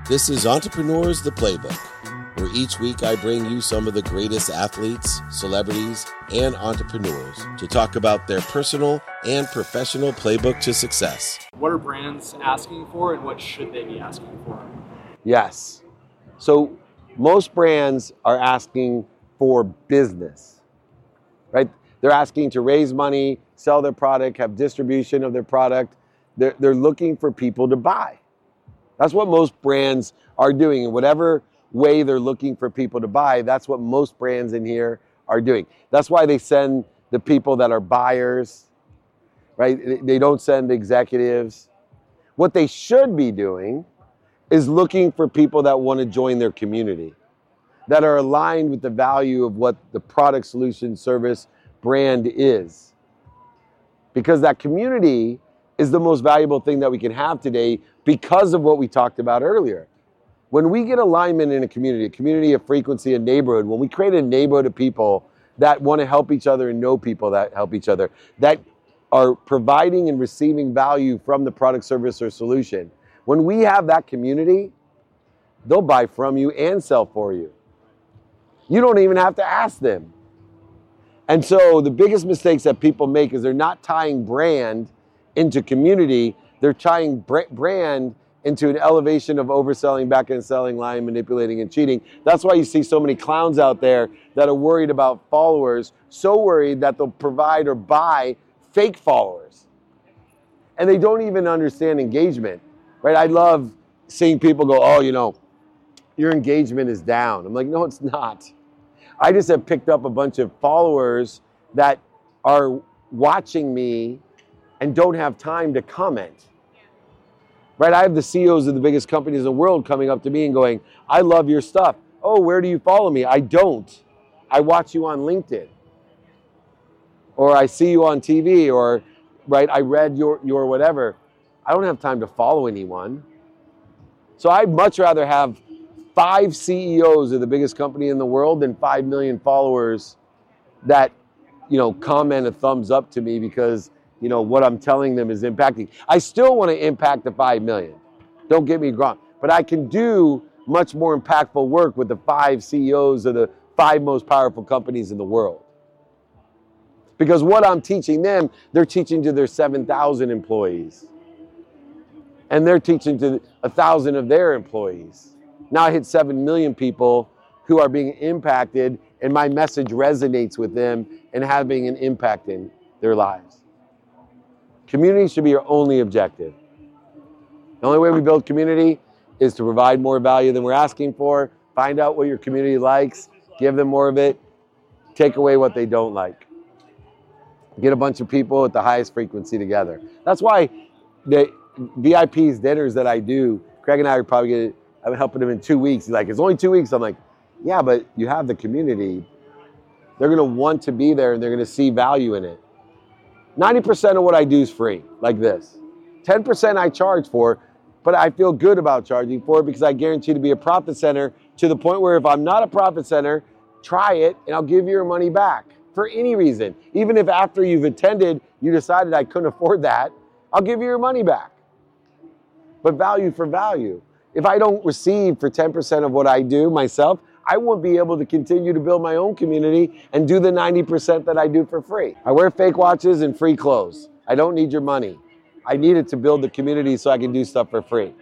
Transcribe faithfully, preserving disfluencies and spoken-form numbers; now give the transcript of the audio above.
This is Entrepreneurs the Playbook, where each week I bring you some of the greatest athletes, celebrities, and entrepreneurs to talk about their personal and professional playbook to success. What are brands asking for and what should they be asking for? Yes. So most brands are asking for business, right? They're asking to raise money, sell their product, have distribution of their product. They're, they're looking for people to buy. That's what most brands are doing. In whatever way they're looking for people to buy, that's what most brands in here are doing. That's why they send the people that are buyers, right? They don't send executives. What they should be doing is looking for people that want to join their community, that are aligned with the value of what the product, solution, service, brand is. Because that community is the most valuable thing that we can have today because of what we talked about earlier. When we get alignment in a community, a community of frequency, a neighborhood, when we create a neighborhood of people that want to help each other and know people that help each other, that are providing and receiving value from the product, service, or solution, when we have that community, they'll buy from you and sell for you. You don't even have to ask them. And so the biggest mistakes that people make is they're not tying brand into community. They're tying brand into an elevation of overselling, back-end selling, lying, manipulating, and cheating. That's why you see so many clowns out there that are worried about followers, so worried that they'll provide or buy fake followers. And they don't even understand engagement, right? I love seeing people go, oh, you know, your engagement is down. I'm like, no, it's not. I just have picked up a bunch of followers that are watching me and don't have time to comment. Right? I have the C E Os of the biggest companies in the world coming up to me and going, I love your stuff. Oh, where do you follow me? I don't. I watch you on LinkedIn. Or I see you on T V, or right, I read your, your whatever. I don't have time to follow anyone. So I'd much rather have five C E Os of the biggest company in the world than five million followers that, you know, comment a thumbs up to me because, you know, what I'm telling them is impacting. I still want to impact the five million. Don't get me wrong. But I can do much more impactful work with the five C E Os of the five most powerful companies in the world. Because what I'm teaching them, they're teaching to their seven thousand employees. And they're teaching to one thousand of their employees. Now I hit seven million people who are being impacted, and my message resonates with them and having an impact in their lives. Community should be your only objective. The only way we build community is to provide more value than we're asking for, find out what your community likes, give them more of it, take away what they don't like. Get a bunch of people at the highest frequency together. That's why the V I Ps dinners that I do, Craig and I are probably going to, I'm helping them in two weeks. He's like, it's only two weeks. I'm like, yeah, but you have the community. They're going to want to be there and they're going to see value in it. ninety percent of what I do is free, like this. ten percent I charge for, but I feel good about charging for it because I guarantee to be a profit center to the point where if I'm not a profit center, try it and I'll give you your money back for any reason. Even if after you've attended, you decided I couldn't afford that, I'll give you your money back. But value for value. If I don't receive for ten percent of what I do myself, I won't be able to continue to build my own community and do the ninety percent that I do for free. I wear fake watches and free clothes. I don't need your money. I need it to build the community so I can do stuff for free.